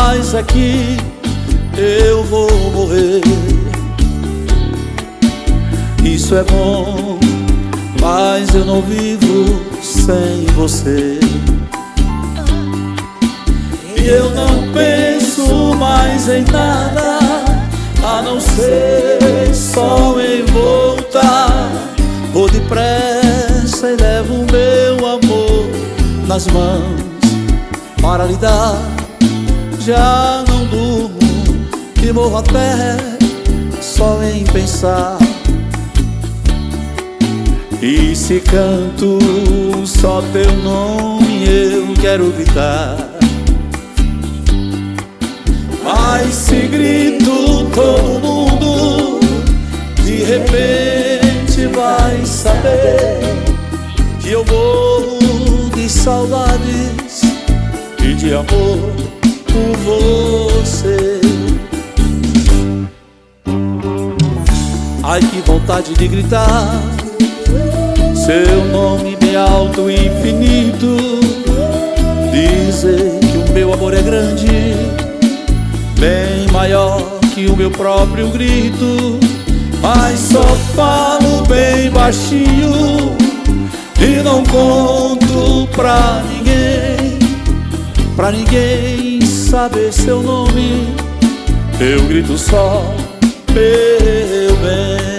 mas aqui eu vou morrer. Isso é bom, mas eu não vivo sem você. E eu não penso mais em nada, a não ser só em voltar. Vou depressa e levo o meu amor nas mãos para lhe dar. Já não durmo e morro até só em pensar. E se canto só teu nome eu quero gritar. Mas se grito todo mundo de repente vai saber que eu morro de saudades e de amor por você. Ai, que vontade de gritar seu nome bem alto e infinito, dizer que o meu amor é grande, bem maior que o meu próprio grito. Mas só falo bem baixinho e não conto pra ninguém saber seu nome. Eu grito só, meu bem.